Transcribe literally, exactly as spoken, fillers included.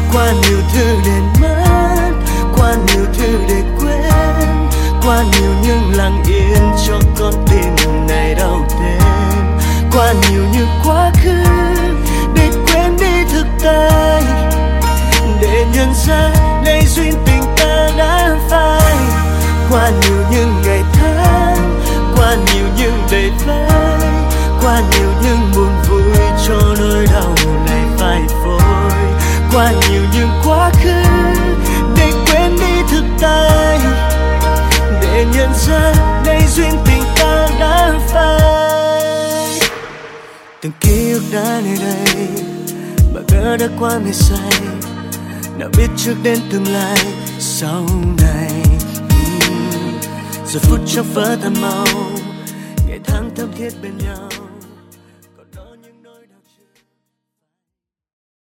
qua nhiều thứ để mất, qua nhiều thứ để quên, qua nhiều những lặng yên cho con tim này đau thêm, qua nhiều như quá khứ để quên đi thực tại, để nhận ra nay duyên tình ta đã phai, qua nhiều những ngày tháng, qua nhiều những đầy vơi, qua nhiều những buồn vui cho nỗi đau này phai phôi, qua nhiều những quá khứ để quên đi thực tại, để nhận ra nay duyên tình ta đã phai. Từng ký ức đã nơi đây, mà ngỡ đã qua mê say, nào biết trước đến tương lai sau này. uhm. Giờ phút trong vỡ tan mau, ngày tháng thấm thiết bên nhau.